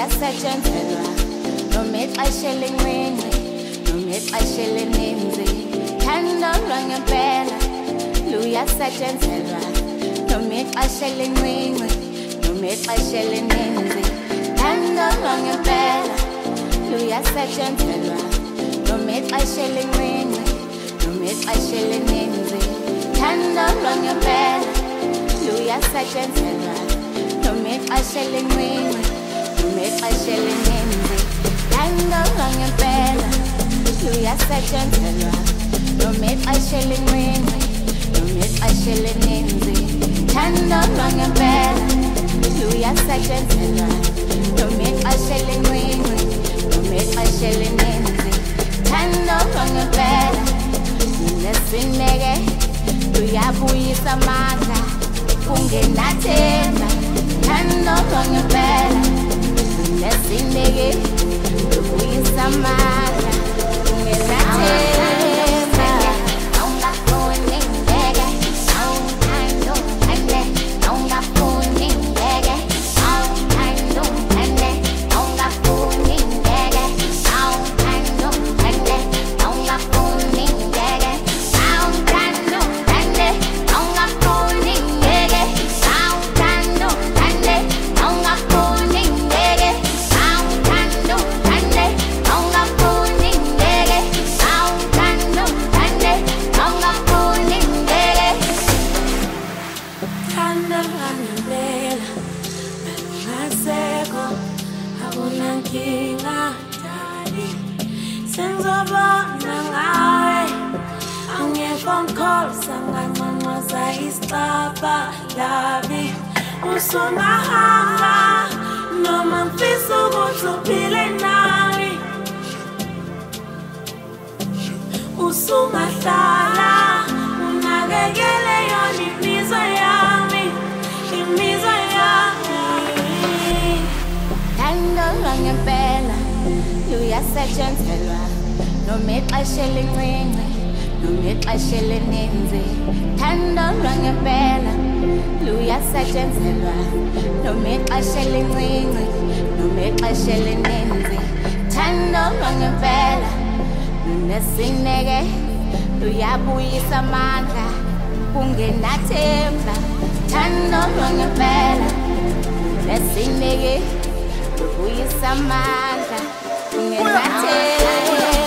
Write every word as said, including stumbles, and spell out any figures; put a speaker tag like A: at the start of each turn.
A: luyasetshenzelwa noma ixesha elincinci noma ixesha elininzi thando lwangempela luyasetshenzelwa noma ixesha elincinci noma ixesha elininzi thando lwangempela luyasetshenzelwa noma ixesha elincinci noma ixesha elininzi thando lwangempela luyasetshenzelwa noma ixesha elincinci noma ixesha elininzi thando lwangempela luyasetshenzelwa noma ixesha elincinci noma ixesha elininzi thando lwangempela luyasetshenzelwa noma ixesha elincinci noma ixesha elininzi thando lwangempela lunesineke luyabuyisa amandla kungenathemba thando lwangempela lunesineke luyabuyisa amandla kungenathemba.
B: Usungahamba noma mfisa ukuthi uphile nami, usungahlala unakekele yona imizwa yami, imizwa yami.
A: Thando lwangempela luyasetshenzelwa noma ixesha elincinci noma ixesha elininzi thando lwangempela luyasetshenzelwa noma ixesha elincinci noma ixesha elininzi thando lwangempela lunesineke luyabuyisa amandla kungenathemba thando lwangempela lunesineke luyabuyisa amandla kungenathemba.